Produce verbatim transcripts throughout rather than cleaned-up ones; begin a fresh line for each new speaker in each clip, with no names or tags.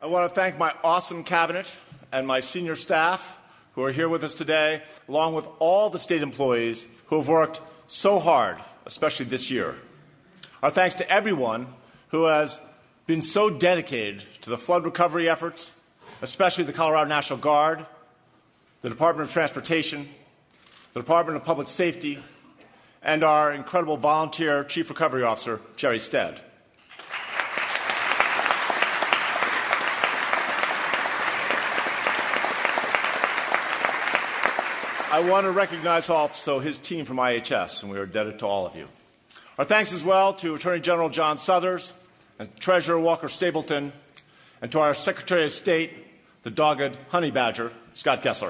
I want to thank my awesome cabinet and my senior staff who are here with us today, along with all the state employees who have worked so hard, especially this year. Our thanks to everyone who has been so dedicated to the flood recovery efforts, especially the Colorado National Guard, the Department of Transportation, the Department of Public Safety, and our incredible volunteer Chief Recovery Officer, Jerry Stead. I want to recognize also his team from I H S, and we are indebted to all of you. Our thanks as well to Attorney General John Suthers and Treasurer Walker Stapleton, and to our Secretary of State, the dogged honey badger, Scott Gessler.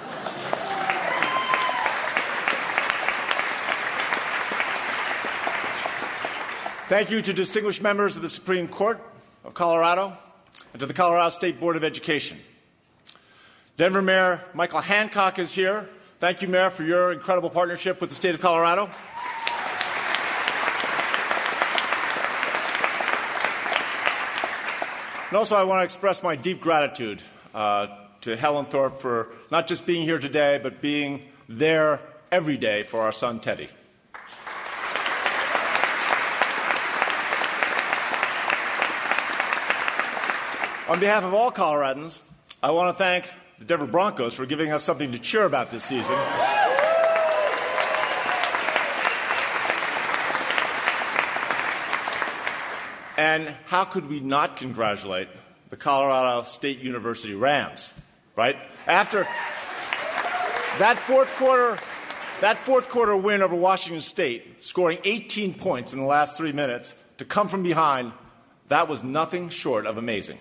Thank you to distinguished members of the Supreme Court of Colorado and to the Colorado State Board of Education. Denver Mayor Michael Hancock is here. Thank you, Mayor, for your incredible partnership with the state of Colorado. And also, I want to express my deep gratitude uh, to Helen Thorpe for not just being here today, but being there every day for our son, Teddy. On behalf of all Coloradans, I want to thank the Denver Broncos for giving us something to cheer about this season. And how could we not congratulate the Colorado State University Rams, right? After that fourth quarter, that fourth quarter win over Washington State, scoring eighteen points in the last three minutes to come from behind, that was nothing short of amazing.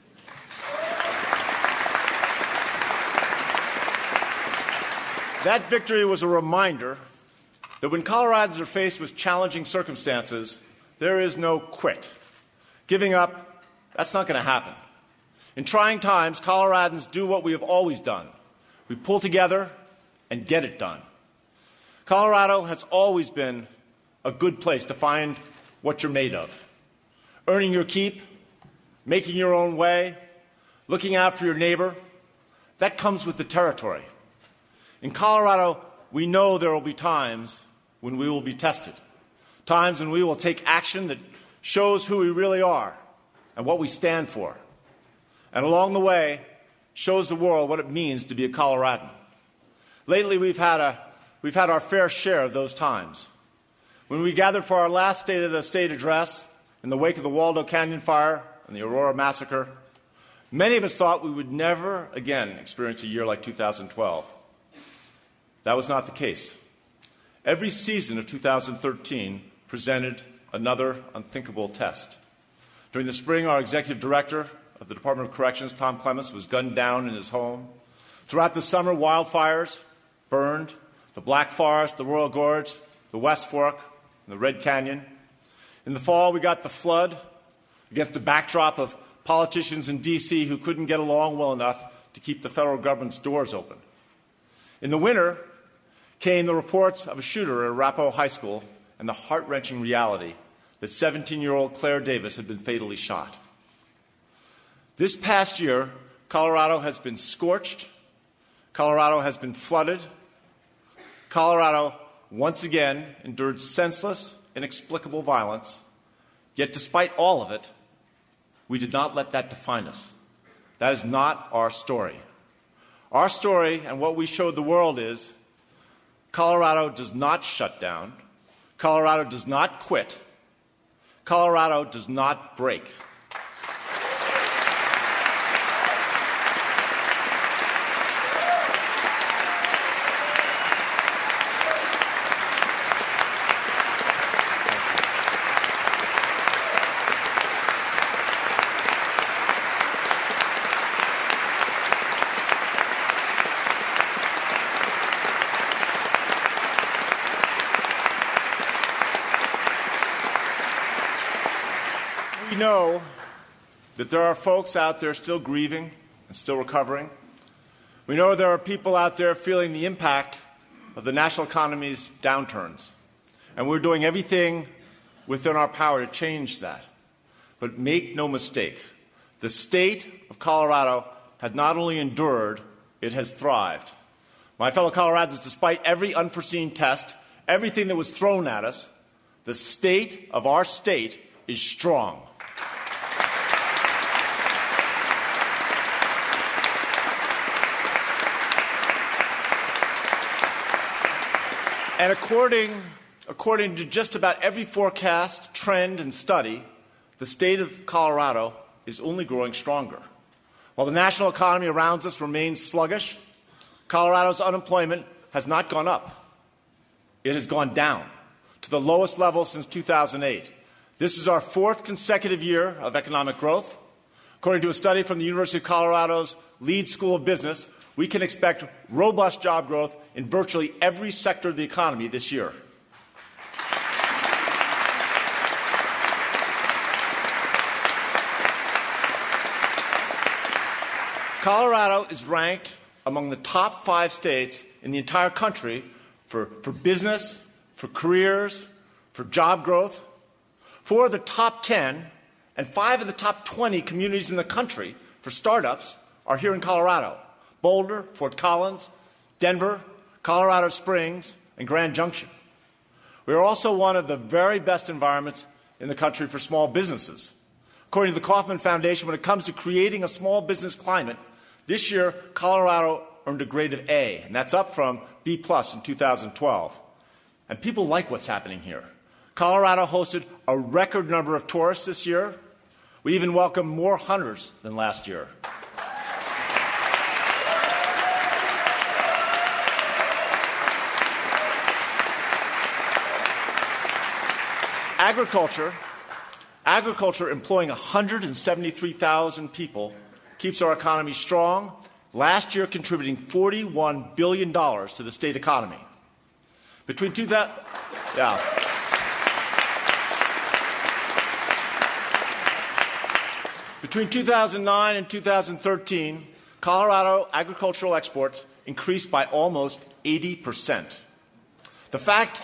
That victory was a reminder that when Coloradans are faced with challenging circumstances, there is no quit. Giving up, that's not going to happen. In trying times, Coloradans do what we have always done. We pull together and get it done. Colorado has always been a good place to find what you're made of. Earning your keep, making your own way, looking out for your neighbor, that comes with the territory. In Colorado, we know there will be times when we will be tested, times when we will take action that shows who we really are and what we stand for, and along the way, shows the world what it means to be a Coloradan. Lately, we've had, a, we've had our fair share of those times. When we gathered for our last State of the State address in the wake of the Waldo Canyon fire and the Aurora massacre, many of us thought we would never again experience a year like two thousand twelve. That was not the case. Every season of two thousand thirteen presented another unthinkable test. During the spring, our executive director of the Department of Corrections, Tom Clements, was gunned down in his home. Throughout the summer, wildfires burned the Black Forest, the Royal Gorge, the West Fork, and the Red Canyon. In the fall, we got the flood against a backdrop of politicians in D C who couldn't get along well enough to keep the federal government's doors open. In the winter came the reports of a shooter at Arapahoe High School and the heart-wrenching reality that seventeen-year-old Claire Davis had been fatally shot. This past year, Colorado has been scorched. Colorado has been flooded. Colorado, once again, endured senseless, inexplicable violence. Yet despite all of it, we did not let that define us. That is not our story. Our story and what we showed the world is Colorado does not shut down. Colorado does not quit. Colorado does not break. We know that there are folks out there still grieving and still recovering. We know there are people out there feeling the impact of the national economy's downturns. And we're doing everything within our power to change that. But make no mistake, the state of Colorado has not only endured, it has thrived. My fellow Coloradans, despite every unforeseen test, everything that was thrown at us, the state of our state is strong. And according, according to just about every forecast, trend, and study, the state of Colorado is only growing stronger. While the national economy around us remains sluggish, Colorado's unemployment has not gone up. It has gone down to the lowest level since two thousand eight. This is our fourth consecutive year of economic growth. According to a study from the University of Colorado's Leeds School of Business, we can expect robust job growth in virtually every sector of the economy this year. Colorado is ranked among the top five states in the entire country for, for business, for careers, for job growth. Four of the top ten and five of the top twenty communities in the country for startups are here in Colorado: Boulder, Fort Collins, Denver, Colorado Springs, and Grand Junction. We are also one of the very best environments in the country for small businesses. According to the Kauffman Foundation, when it comes to creating a small business climate, this year Colorado earned a grade of A, and that's up from B plus in two thousand twelve. And people like what's happening here. Colorado hosted a record number of tourists this year. We even welcomed more hunters than last year. Agriculture, agriculture employing one hundred seventy-three thousand people keeps our economy strong, last year contributing forty-one billion dollars to the state economy. Between two thousand, yeah. Between two thousand nine and two thousand thirteen, Colorado agricultural exports increased by almost eighty percent. The fact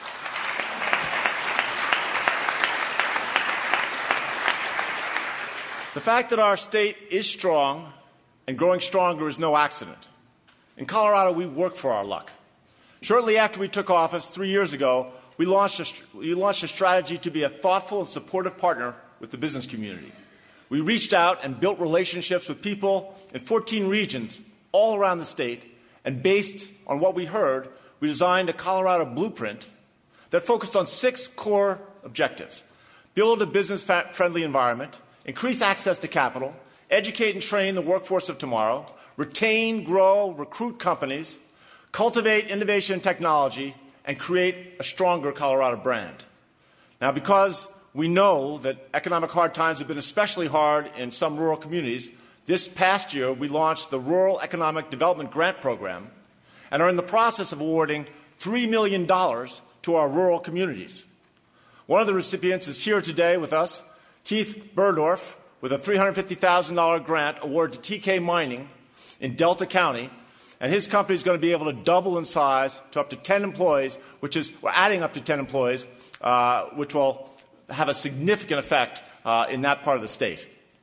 The fact that our state is strong and growing stronger is no accident. In Colorado, we work for our luck. Shortly after we took office three years ago, we launched, a, we launched a strategy to be a thoughtful and supportive partner with the business community. We reached out and built relationships with people in fourteen regions all around the state, and based on what we heard, we designed a Colorado blueprint that focused on six core objectives: build a business-friendly environment, increase access to capital, educate and train the workforce of tomorrow, retain, grow, recruit companies, cultivate innovation and technology, and create a stronger Colorado brand. Now, because we know that economic hard times have been especially hard in some rural communities, this past year we launched the Rural Economic Development Grant Program and are in the process of awarding three million dollars to our rural communities. One of the recipients is here today with us, Keith Burdorf, with a three hundred fifty thousand dollars grant awarded to T K Mining in Delta County, and his company is going to be able to double in size to up to ten employees, which is, we're adding up to ten employees, uh, which will have a significant effect uh, in that part of the state.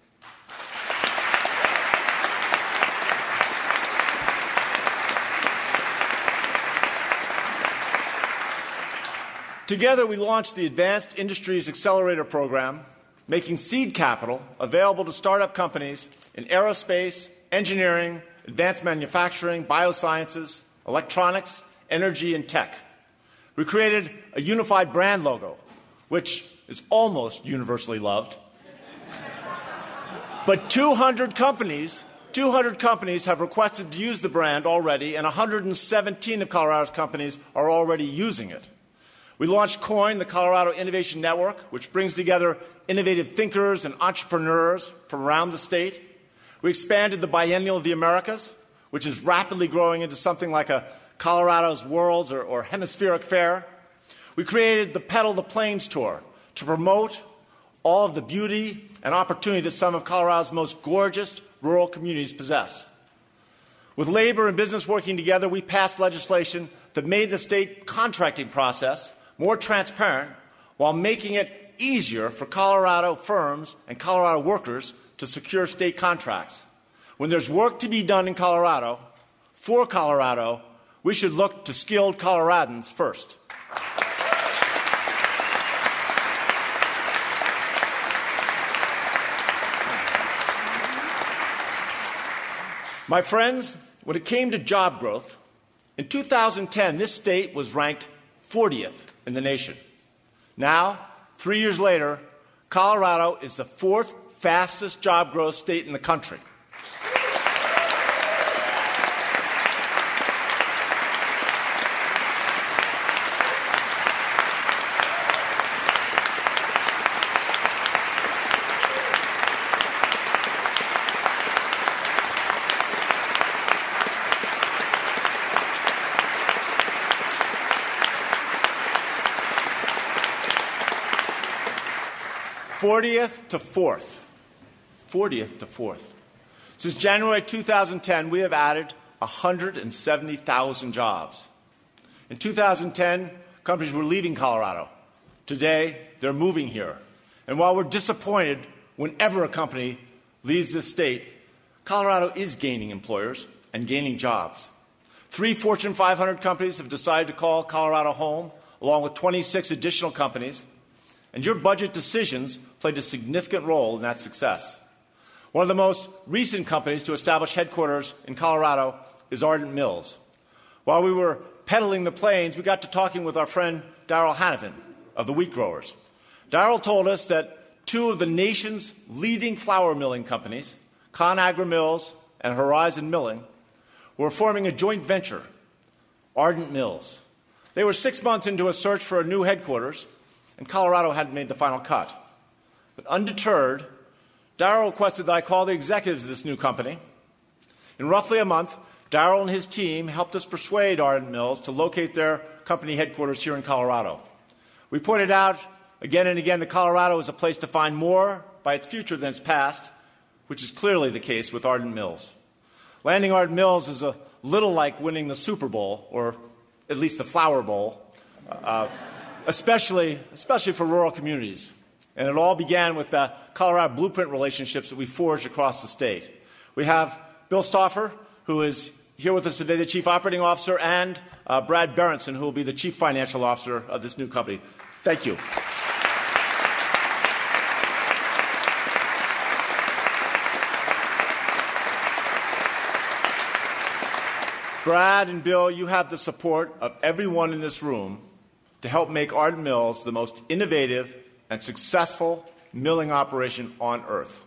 Together, we launched the Advanced Industries Accelerator Program, making seed capital available to startup companies in aerospace, engineering, advanced manufacturing, biosciences, electronics, energy, and tech. We created a unified brand logo, which is almost universally loved. But two hundred companies, two hundred companies have requested to use the brand already, and one hundred seventeen of Colorado's companies are already using it. We launched COIN, the Colorado Innovation Network, which brings together innovative thinkers and entrepreneurs from around the state. We expanded the Biennial of the Americas, which is rapidly growing into something like a Colorado's Worlds or, or Hemispheric Fair. We created the Pedal the Plains Tour to promote all of the beauty and opportunity that some of Colorado's most gorgeous rural communities possess. With labor and business working together, we passed legislation that made the state contracting process more transparent while making it easier for Colorado firms and Colorado workers to secure state contracts. When there's work to be done in Colorado, for Colorado, we should look to skilled Coloradans first. My friends, when it came to job growth, in two thousand ten, this state was ranked fortieth in the nation. Now, three years later, Colorado is the fourth fastest job growth state in the country. fortieth to fourth. fortieth to fourth. Since January two thousand ten, we have added one hundred seventy thousand jobs. In two thousand ten, companies were leaving Colorado. Today, they're moving here. And while we're disappointed whenever a company leaves this state, Colorado is gaining employers and gaining jobs. Three Fortune five hundred companies have decided to call Colorado home, along with twenty-six additional companies. And your budget decisions played a significant role in that success. One of the most recent companies to establish headquarters in Colorado is Ardent Mills. While we were peddling the planes, we got to talking with our friend Darrell Hannafin of the Wheat Growers. Darrell told us that two of the nation's leading flour milling companies, ConAgra Mills and Horizon Milling, were forming a joint venture, Ardent Mills. They were six months into a search for a new headquarters, and Colorado hadn't made the final cut. But undeterred, Darrell requested that I call the executives of this new company. In roughly a month, Darrell and his team helped us persuade Ardent Mills to locate their company headquarters here in Colorado. We pointed out again and again that Colorado is a place to find more by its future than its past, which is clearly the case with Ardent Mills. Landing Ardent Mills is a little like winning the Super Bowl, or at least the Flour Bowl. Uh, Especially, especially for rural communities. And it all began with the Colorado Blueprint relationships that we forged across the state. We have Bill Stauffer, who is here with us today, the Chief Operating Officer, and uh, Brad Berenson, who will be the Chief Financial Officer of this new company. Thank you. Brad and Bill, you have the support of everyone in this room to help make Ardent Mills the most innovative and successful milling operation on earth.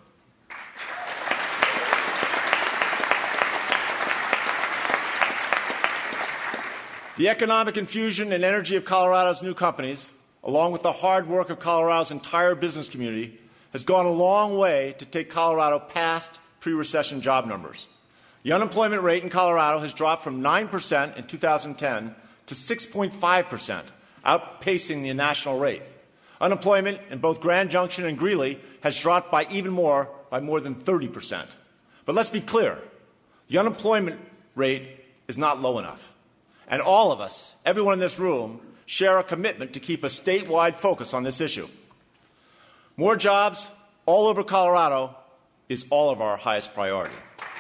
The economic infusion and energy of Colorado's new companies, along with the hard work of Colorado's entire business community, has gone a long way to take Colorado past pre-recession job numbers. The unemployment rate in Colorado has dropped from nine percent in two thousand ten to six point five percent. Outpacing the national rate. Unemployment in both Grand Junction and Greeley has dropped by even more, by more than thirty percent. But let's be clear, the unemployment rate is not low enough. And all of us, everyone in this room, share a commitment to keep a statewide focus on this issue. More jobs all over Colorado is all of our highest priority.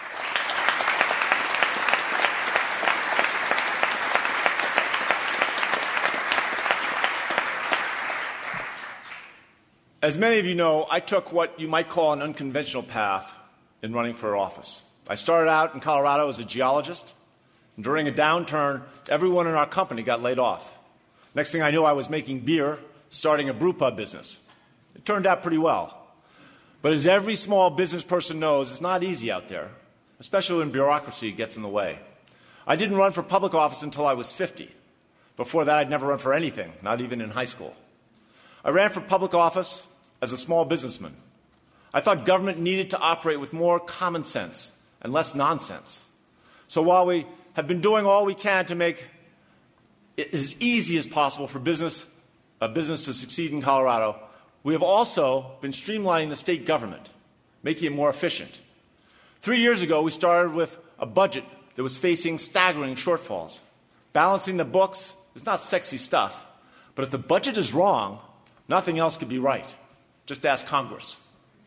As many of you know, I took what you might call an unconventional path in running for office. I started out in Colorado as a geologist, and during a downturn, everyone in our company got laid off. Next thing I knew, I was making beer, starting a brew pub business. It turned out pretty well. But as every small business person knows, it's not easy out there, especially when bureaucracy gets in the way. I didn't run for public office until I was fifty. Before that, I'd never run for anything, not even in high school. I ran for public office as a small businessman. I thought government needed to operate with more common sense and less nonsense. So while we have been doing all we can to make it as easy as possible for business, a business to succeed in Colorado, we have also been streamlining the state government, making it more efficient. Three years ago, we started with a budget that was facing staggering shortfalls. Balancing the books is not sexy stuff, but if the budget is wrong, nothing else could be right. Just ask Congress.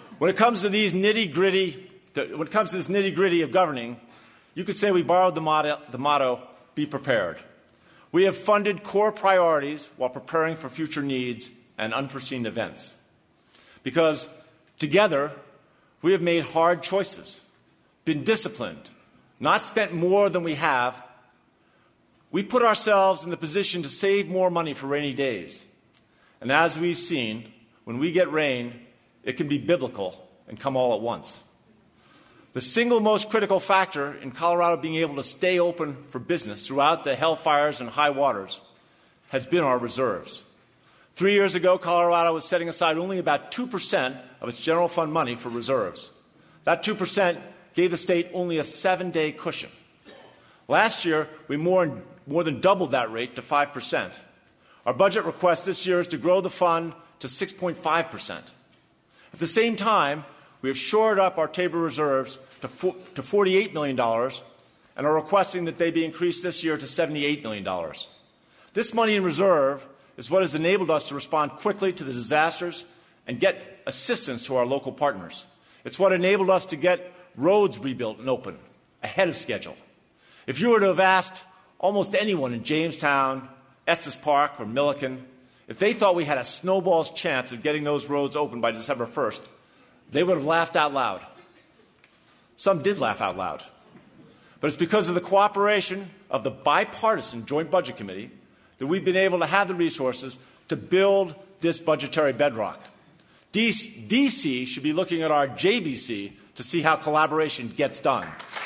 When it comes to these nitty-gritty, when it comes to this nitty-gritty of governing, you could say we borrowed the motto, the motto, be prepared. We have funded core priorities while preparing for future needs and unforeseen events. Because together, we have made hard choices, been disciplined, not spent more than we have. We put ourselves in the position to save more money for rainy days. And as we've seen, when we get rain, it can be biblical and come all at once. The single most critical factor in Colorado being able to stay open for business throughout the hellfires and high waters has been our reserves. Three years ago, Colorado was setting aside only about two percent of its general fund money for reserves. That two percent gave the state only a seven-day cushion. Last year, we more, more than doubled that rate to five percent. Our budget request this year is to grow the fund to six point five percent. At the same time, we have shored up our Tabor reserves to, to forty-eight million dollars and are requesting that they be increased this year to seventy-eight million dollars. This money in reserve is what has enabled us to respond quickly to the disasters and get assistance to our local partners. It's what enabled us to get roads rebuilt and open ahead of schedule. If you were to have asked almost anyone in Jamestown, Estes Park, or Milliken, if they thought we had a snowball's chance of getting those roads open by December first, they would have laughed out loud. Some did laugh out loud. But it's because of the cooperation of the bipartisan Joint Budget Committee that we've been able to have the resources to build this budgetary bedrock. D C should be looking at our J B C to see how collaboration gets done.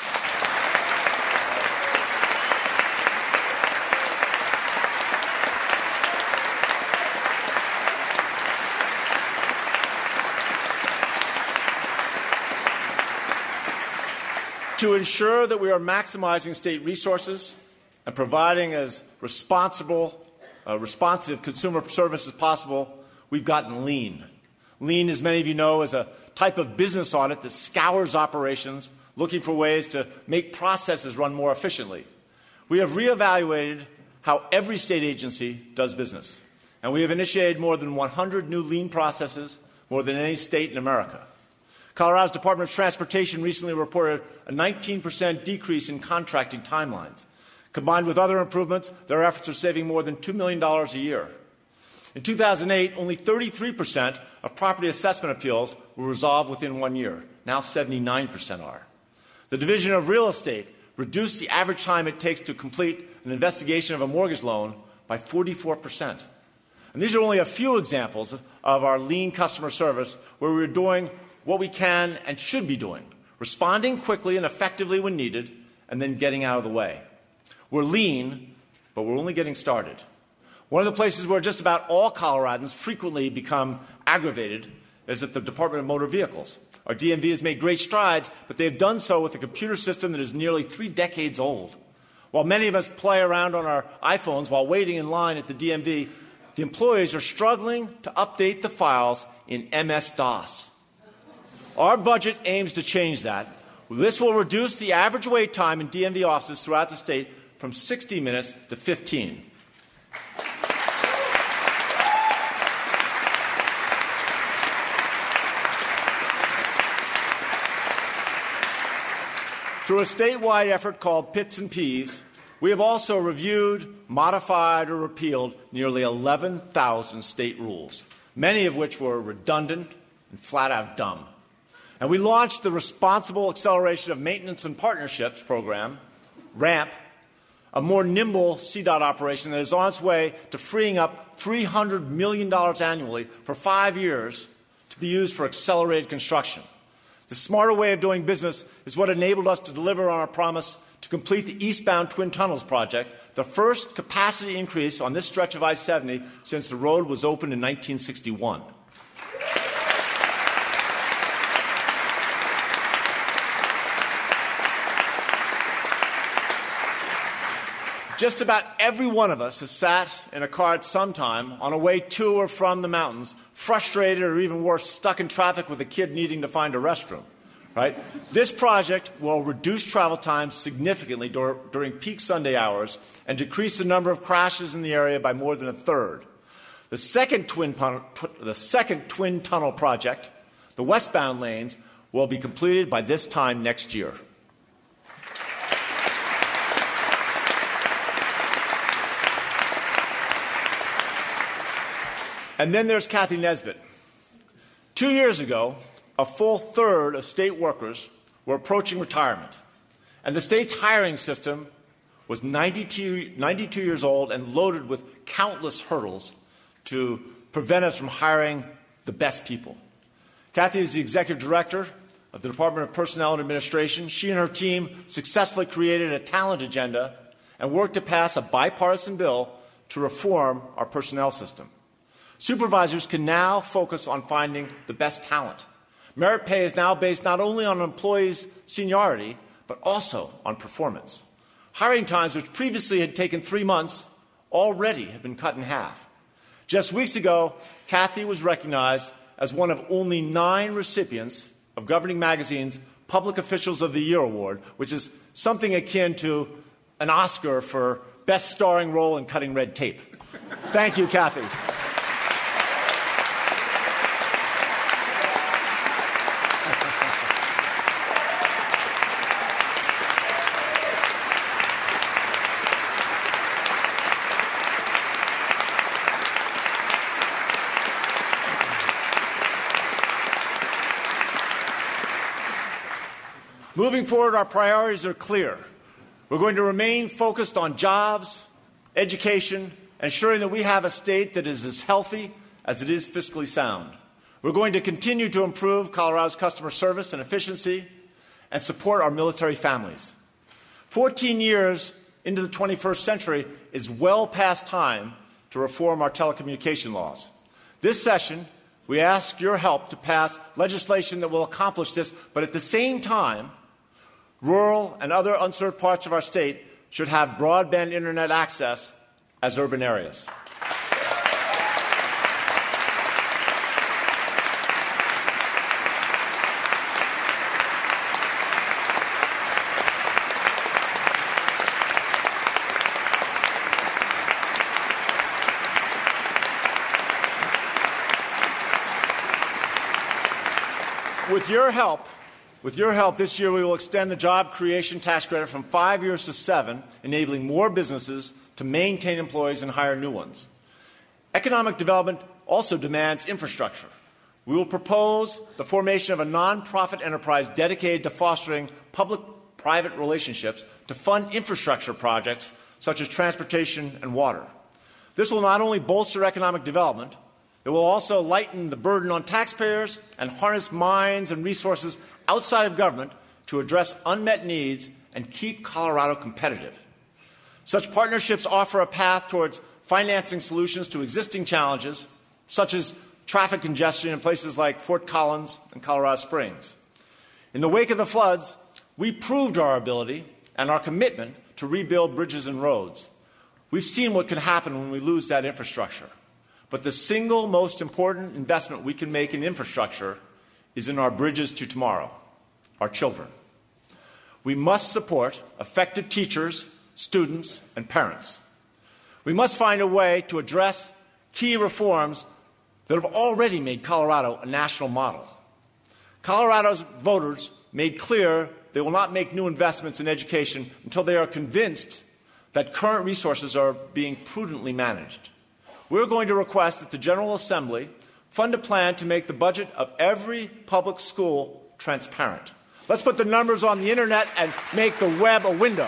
To ensure that we are maximizing state resources and providing as responsible, uh, responsive consumer service as possible, we've gotten lean. Lean, as many of you know, is a type of business audit that scours operations, looking for ways to make processes run more efficiently. We have reevaluated how every state agency does business, and we have initiated more than one hundred new lean processes, more than any state in America. Colorado's Department of Transportation recently reported a nineteen percent decrease in contracting timelines. Combined with other improvements, their efforts are saving more than two million dollars a year. In two thousand eight, only thirty-three percent of property assessment appeals were resolved within one year. Now seventy-nine percent are. The Division of Real Estate reduced the average time it takes to complete an investigation of a mortgage loan by forty-four percent. And these are only a few examples of our lean customer service where we're doing what we can and should be doing, responding quickly and effectively when needed, and then getting out of the way. We're lean, but we're only getting started. One of the places where just about all Coloradans frequently become aggravated is at the Department of Motor Vehicles. Our D M V has made great strides, but they have done so with a computer system that is nearly three decades old. While many of us play around on our iPhones while waiting in line at the D M V, the employees are struggling to update the files in M S DOS. Our budget aims to change that. This will reduce the average wait time in D M V offices throughout the state from sixty minutes to fifteen. Through a statewide effort called Pits and Peeves, we have also reviewed, modified, or repealed nearly eleven thousand state rules, many of which were redundant and flat-out dumb. And we launched the Responsible Acceleration of Maintenance and Partnerships program, RAMP, a more nimble C DOT operation that is on its way to freeing up three hundred million dollars annually for five years to be used for accelerated construction. The smarter way of doing business is what enabled us to deliver on our promise to complete the eastbound Twin Tunnels project, the first capacity increase on this stretch of I seventy since the road was opened in nineteen sixty-one. Just about every one of us has sat in a car at some time on a way to or from the mountains, frustrated or even worse, stuck in traffic with a kid needing to find a restroom. Right? This project will reduce travel times significantly dur- during peak Sunday hours and decrease the number of crashes in the area by more than a third. The second twin, pun- tw- the second twin tunnel project, The westbound lanes will be completed by this time next year. And then there's Kathy Nesbitt. Two years ago, a full third of state workers were approaching retirement, and the state's hiring system was ninety-two, ninety-two years old and loaded with countless hurdles to prevent us from hiring the best people. Kathy is the executive director of the Department of Personnel and Administration. She and her team successfully created a talent agenda and worked to pass a bipartisan bill to reform our personnel system. Supervisors can now focus on finding the best talent. Merit pay is now based not only on an employee's seniority, but also on performance. Hiring times, which previously had taken three months, already have been cut in half. Just weeks ago, Kathy was recognized as one of only nine recipients of Governing Magazine's Public Officials of the Year Award, which is something akin to an Oscar for Best Starring Role in Cutting Red Tape. Thank you, Kathy. Moving forward, our priorities are clear. We're going to remain focused on jobs, education, ensuring that we have a state that is as healthy as it is fiscally sound. We're going to continue to improve Colorado's customer service and efficiency and support our military families. Fourteen years into the twenty-first century is well past time to reform our telecommunication laws. This session, we ask your help to pass legislation that will accomplish this, but at the same time, rural and other unserved parts of our state should have broadband internet access as urban areas. With your help, With your help, this year we will extend the job creation tax credit from five years to seven, enabling more businesses to maintain employees and hire new ones. Economic development also demands infrastructure. We will propose the formation of a nonprofit enterprise dedicated to fostering public-private relationships to fund infrastructure projects such as transportation and water. This will not only bolster economic development, it will also lighten the burden on taxpayers and harness minds and resources outside of government to address unmet needs and keep Colorado competitive. Such partnerships offer a path towards financing solutions to existing challenges, such as traffic congestion in places like Fort Collins and Colorado Springs. In the wake of the floods, we proved our ability and our commitment to rebuild bridges and roads. We've seen what can happen when we lose that infrastructure. But the single most important investment we can make in infrastructure is in our bridges to tomorrow, our children. We must support effective teachers, students, and parents. We must find a way to address key reforms that have already made Colorado a national model. Colorado's voters made clear they will not make new investments in education until they are convinced that current resources are being prudently managed. We're going to request that the General Assembly fund a plan to make the budget of every public school transparent. Let's put the numbers on the internet and make the web a window.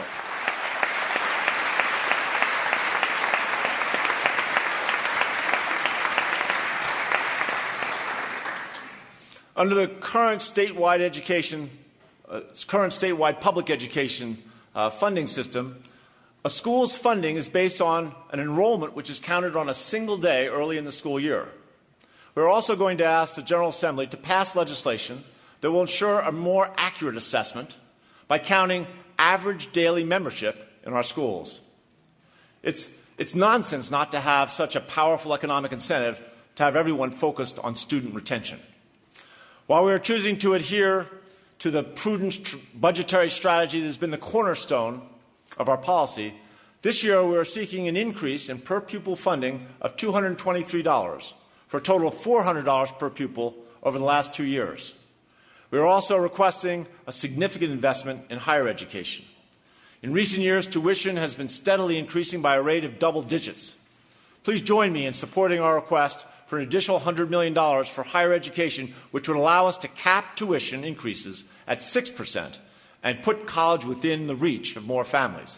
Under the current statewide education, uh, current statewide public education uh, funding system, a school's funding is based on an enrollment which is counted on a single day early in the school year. We're also going to ask the General Assembly to pass legislation that will ensure a more accurate assessment by counting average daily membership in our schools. It's, it's nonsense not to have such a powerful economic incentive to have everyone focused on student retention. While we are choosing to adhere to the prudent tr- budgetary strategy that has been the cornerstone of our policy, this year we are seeking an increase in per pupil funding of two hundred twenty-three dollars for a total of four hundred dollars per pupil over the last two years. We are also requesting a significant investment in higher education. In recent years, tuition has been steadily increasing by a rate of double digits. Please join me in supporting our request for an additional one hundred million dollars for higher education, which would allow us to cap tuition increases at six percent and put college within the reach of more families.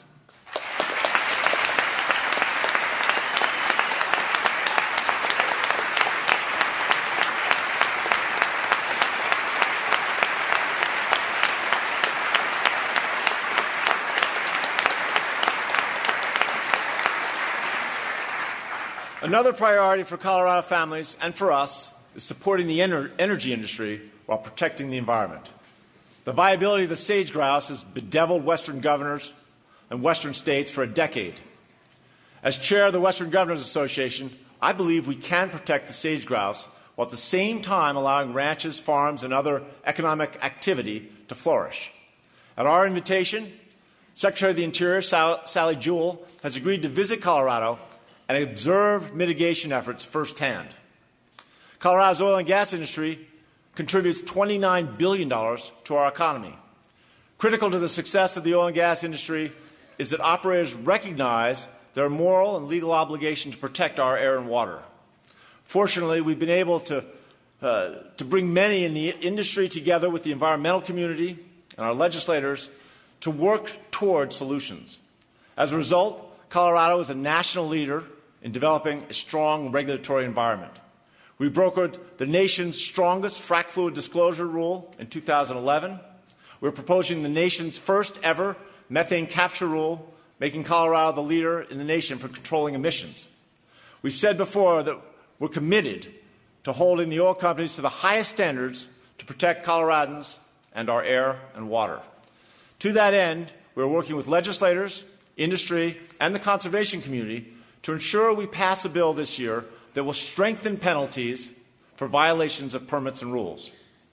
Another priority for Colorado families and for us is supporting the ener- energy industry while protecting the environment. The viability of the sage grouse has bedeviled Western governors and Western states for a decade. As chair of the Western Governors Association, I believe we can protect the sage grouse while at the same time allowing ranches, farms, and other economic activity to flourish. At our invitation, Secretary of the Interior Sal- Sally Jewell has agreed to visit Colorado and observe mitigation efforts firsthand. Colorado's oil and gas industry contributes twenty-nine billion dollars to our economy. Critical to the success of the oil and gas industry is that operators recognize their moral and legal obligation to protect our air and water. Fortunately, we've been able to, uh, to bring many in the industry together with the environmental community and our legislators to work toward solutions. As a result, Colorado is a national leader in developing a strong regulatory environment. We brokered the nation's strongest frac fluid disclosure rule in two thousand eleven. We're proposing the nation's first ever methane capture rule, making Colorado the leader in the nation for controlling emissions. We've said before that we're committed to holding the oil companies to the highest standards to protect Coloradans and our air and water. To that end, we're working with legislators, industry, and the conservation community to ensure we pass a bill this year that will strengthen penalties for violations of permits and rules.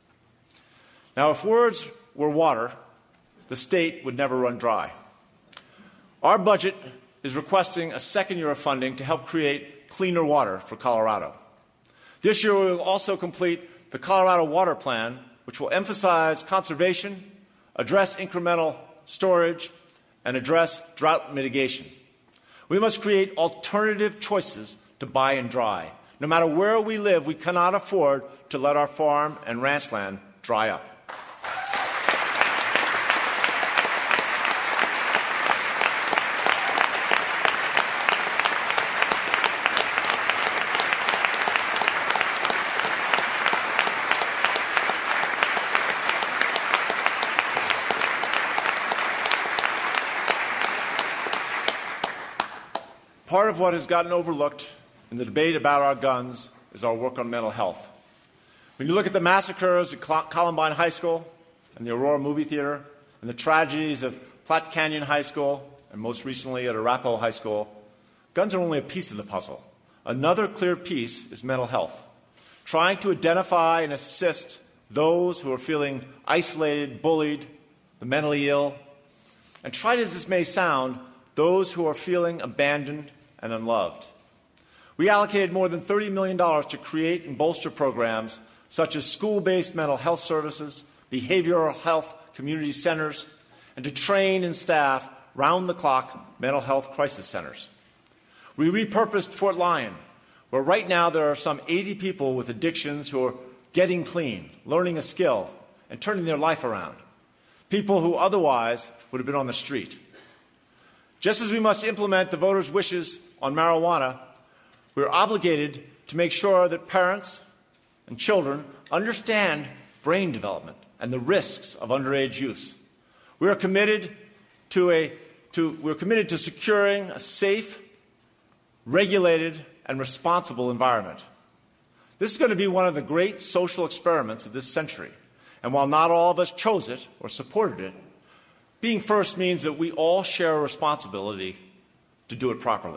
Now, if words were water, the state would never run dry. Our budget is requesting a second year of funding to help create cleaner water for Colorado. This year, we will also complete the Colorado Water Plan, which will emphasize conservation, address incremental storage, and address drought mitigation. We must create alternative choices to buy and dry. No matter where we live, we cannot afford to let our farm and ranch land dry up. Part of what has gotten overlooked in the debate about our guns is our work on mental health. When you look at the massacres at Columbine High School and the Aurora Movie Theater and the tragedies of Platte Canyon High School and most recently at Arapahoe High School, guns are only a piece of the puzzle. Another clear piece is mental health. Trying to identify and assist those who are feeling isolated, bullied, the mentally ill, and try as this may sound, those who are feeling abandoned and unloved. We allocated more than thirty million dollars to create and bolster programs such as school-based mental health services, behavioral health community centers, and to train and staff round-the-clock mental health crisis centers. We repurposed Fort Lyon, where right now there are some eighty people with addictions who are getting clean, learning a skill, and turning their life around. People who otherwise would have been on the street. Just as we must implement the voters' wishes on marijuana, we are obligated to make sure that parents and children understand brain development and the risks of underage use. We are committed to a to we're committed to securing a safe, regulated, and responsible environment. This is going to be one of the great social experiments of this century. And while not all of us chose it or supported it, being first means that we all share a responsibility to do it properly.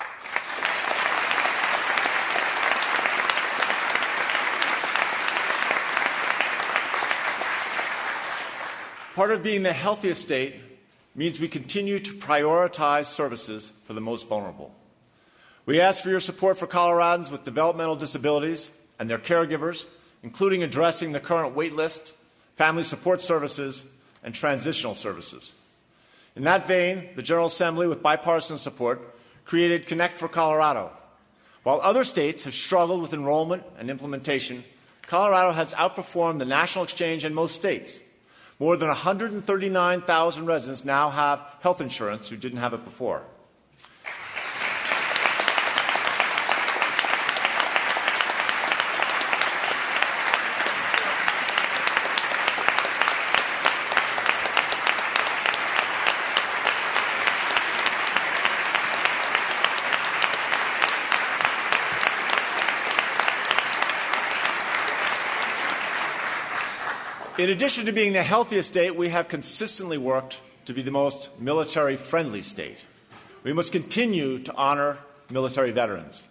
Part of being the healthiest state means we continue to prioritize services for the most vulnerable. We ask for your support for Coloradans with developmental disabilities and their caregivers including addressing the current wait list, family support services, and transitional services. In that vein, the General Assembly, with bipartisan support, created Connect for Colorado. While other states have struggled with enrollment and implementation, Colorado has outperformed the national exchange in most states. More than one hundred thirty-nine thousand residents now have health insurance who didn't have it before. In addition to being the healthiest state, we have consistently worked to be the most military-friendly state. We must continue to honor military veterans.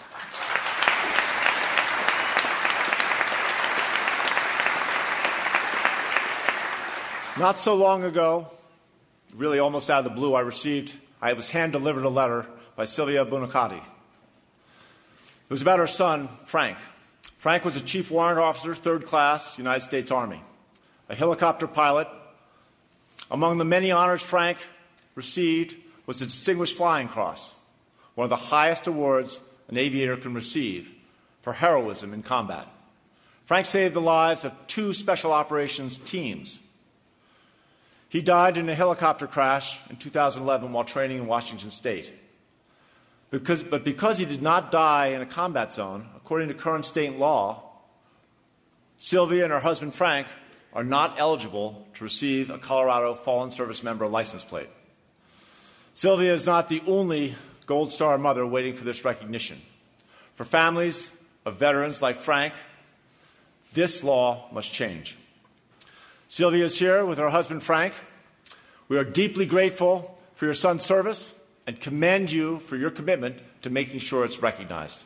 Not so long ago, really almost out of the blue, I received, I was hand-delivered a letter by Sylvia Buonacati. It was about her son, Frank. Frank was a Chief Warrant Officer, third class, United States Army, a helicopter pilot. Among the many honors Frank received was the Distinguished Flying Cross, one of the highest awards an aviator can receive for heroism in combat. Frank saved the lives of two special operations teams. He died in a helicopter crash in two thousand eleven while training in Washington State. Because, but because he did not die in a combat zone, according to current state law, Sylvia and her husband Frank are not eligible to receive a Colorado Fallen Service Member license plate. Sylvia is not the only Gold Star mother waiting for this recognition. For families of veterans like Frank, this law must change. Sylvia is here with her husband Frank. We are deeply grateful for your son's service and commend you for your commitment to making sure it's recognized.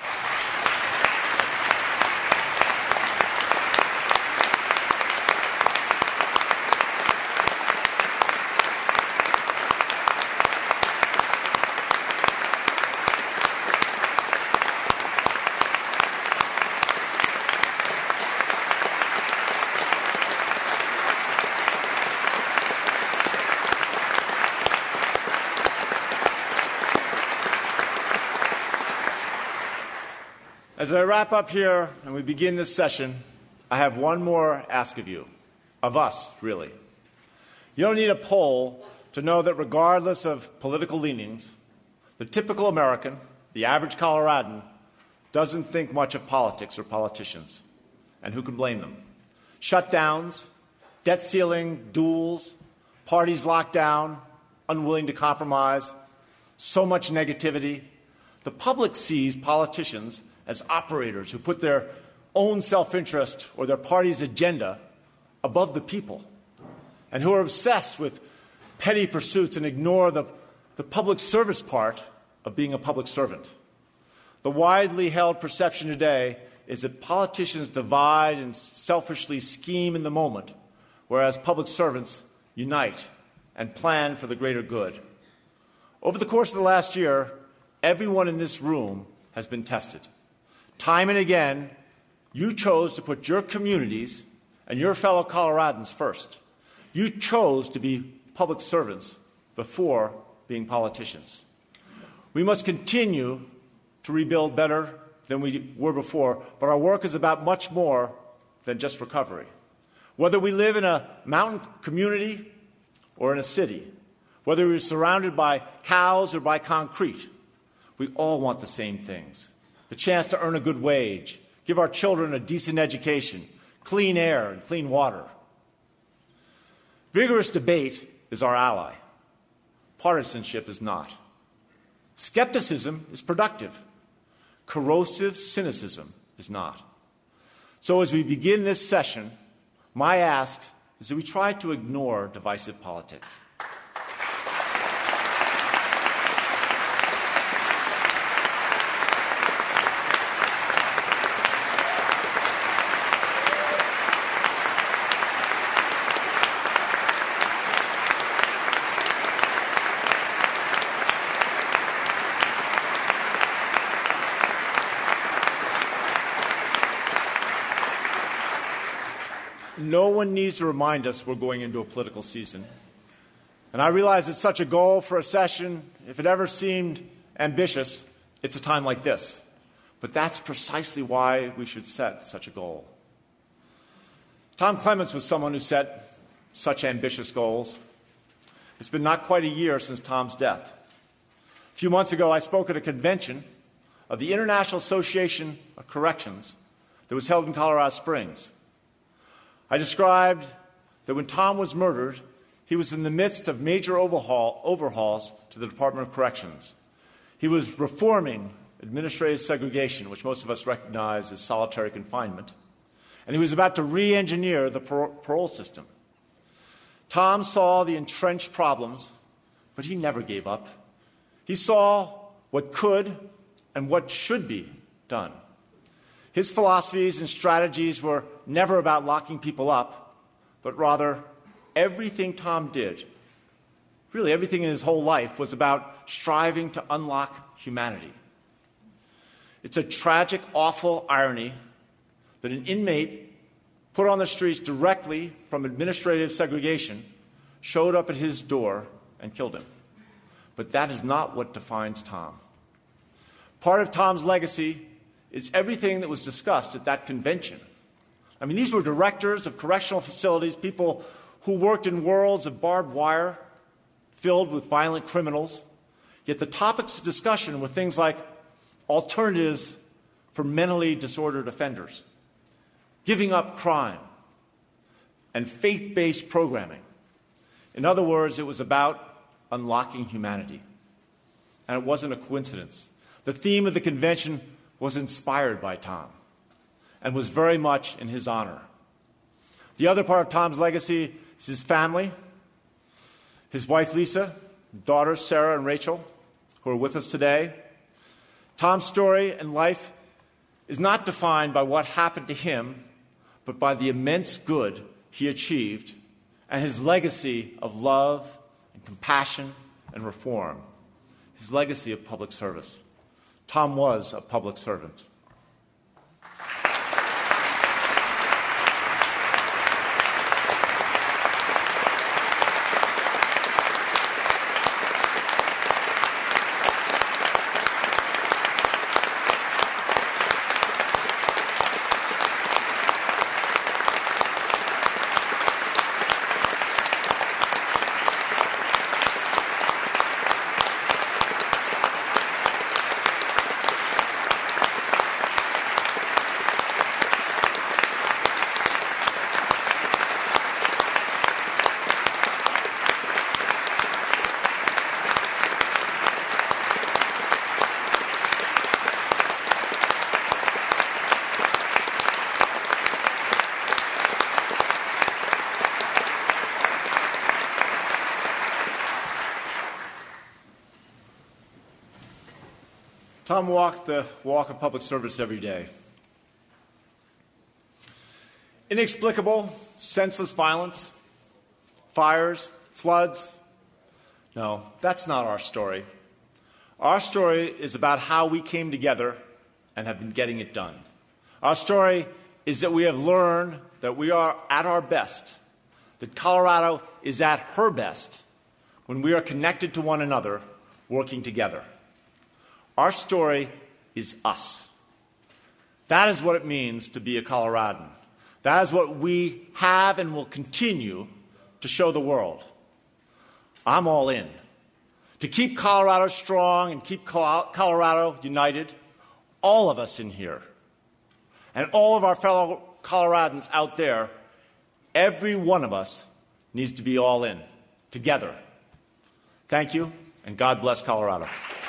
As I wrap up here and we begin this session, I have one more ask of you, of us, really. You don't need a poll to know that regardless of political leanings, the typical American, the average Coloradan, doesn't think much of politics or politicians. And who can blame them? Shutdowns, debt ceiling, duels, parties locked down, unwilling to compromise, so much negativity. The public sees politicians as operators who put their own self-interest or their party's agenda above the people, and who are obsessed with petty pursuits and ignore the, the public service part of being a public servant. The widely held perception today is that politicians divide and selfishly scheme in the moment, whereas public servants unite and plan for the greater good. Over the course of the last year, everyone in this room has been tested. Time and again, you chose to put your communities and your fellow Coloradans first. You chose to be public servants before being politicians. We must continue to rebuild better than we were before, but our work is about much more than just recovery. Whether we live in a mountain community or in a city, whether we're surrounded by cows or by concrete, we all want the same things. The chance to earn a good wage, give our children a decent education, clean air and clean water. Vigorous debate is our ally. Partisanship is not. Skepticism is productive. Corrosive cynicism is not. So as we begin this session, my ask is that we try to ignore divisive politics. no one needs to remind us we're going into a political season. And I realize that such a goal for a session, if it ever seemed ambitious, it's a time like this. But that's precisely why we should set such a goal. Tom Clements was someone who set such ambitious goals. It's been not quite a year since Tom's death. A few months ago, I spoke at a convention of the International Association of Corrections that was held in Colorado Springs. I described that when Tom was murdered, he was in the midst of major overhaul, overhauls to the Department of Corrections. He was reforming administrative segregation, which most of us recognize as solitary confinement, and he was about to re-engineer the par- parole system. Tom saw the entrenched problems, but he never gave up. He saw what could and what should be done. His philosophies and strategies were never about locking people up, but rather everything Tom did, really everything in his whole life, was about striving to unlock humanity. It's a tragic, awful irony that an inmate put on the streets directly from administrative segregation showed up at his door and killed him. But that is not what defines Tom. Part of Tom's legacy is everything that was discussed at that convention. I mean, these were directors of correctional facilities, people who worked in worlds of barbed wire filled with violent criminals. Yet the topics of discussion were things like alternatives for mentally disordered offenders, giving up crime, and faith-based programming. In other words, it was about unlocking humanity. And it wasn't a coincidence. The theme of the convention was inspired by Tom and was very much in his honor. The other part of Tom's legacy is his family, his wife Lisa, daughters Sarah and Rachel, who are with us today. Tom's story and life is not defined by what happened to him, but by the immense good he achieved and his legacy of love and compassion and reform, his legacy of public service. Tom was a public servant. Tom walked the walk of public service every day. Inexplicable, senseless violence, fires, floods. No, that's not our story. Our story is about how we came together and have been getting it done. Our story is that we have learned that we are at our best, that Colorado is at her best when we are connected to one another, working together. Our story is us. That is what it means to be a Coloradan. That is what we have and will continue to show the world. I'm all in. To keep Colorado strong and keep Colorado united, all of us in here, and all of our fellow Coloradans out there, every one of us needs to be all in, together. Thank you, and God bless Colorado.